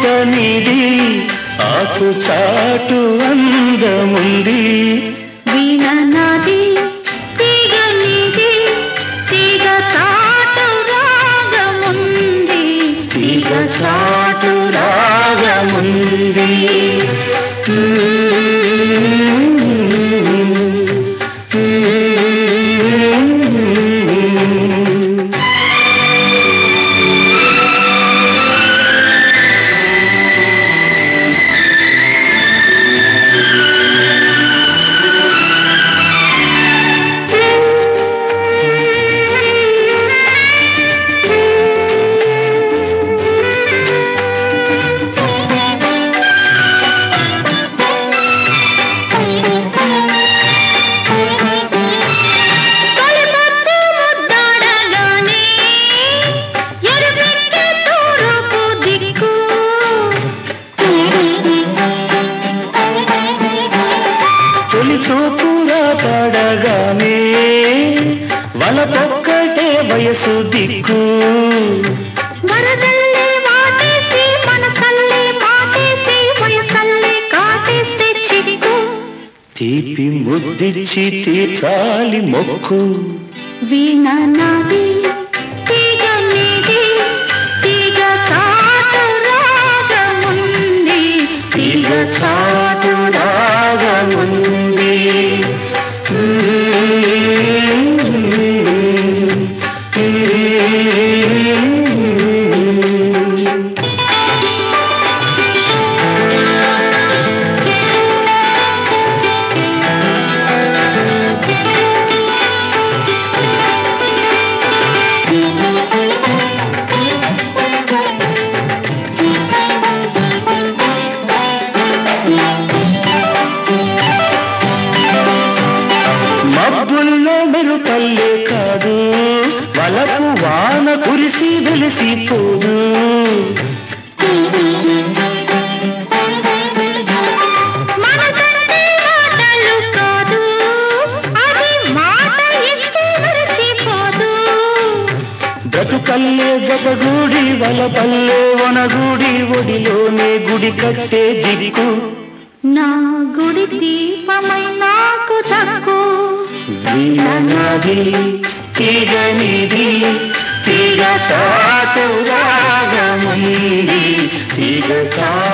పూట నీది ఆకు చాటు అందముంది వీణ నాది తీగ నీది తీగ చాటు రాగముంది తీగ చాటు రాగముంది చూపురా పడగానే వలపొక్కటే వయసు దిక్కు వరదల్లే వాటేసి మనసల్లే మాటేసి వయసల్లే కాటేస్తే చిక్కు తీపి ముద్దిచ్చి తీర్చాలి మొక్కు వీణ నాది తీగ నీది తీగ చాటు రాగముంది తీగ చాటు రాగముంది మబ్బుల్లో మెరుపల్లే కాదు వలపు వాన కురిసి వెలిసిపోదు మనసంటే మాటలు కాదు అది మాట ఇస్తే మరచిపోదు బ్రతుకల్లే జతగూడి వలపల్లే వనగూడి ఒడిలోనే గుడి కట్టే జిదికు నా గుడి దీపమై నాకు దక్కు వీణ నాది తీగ నీది తీగ చాటు రాగముంది తీగ చాటు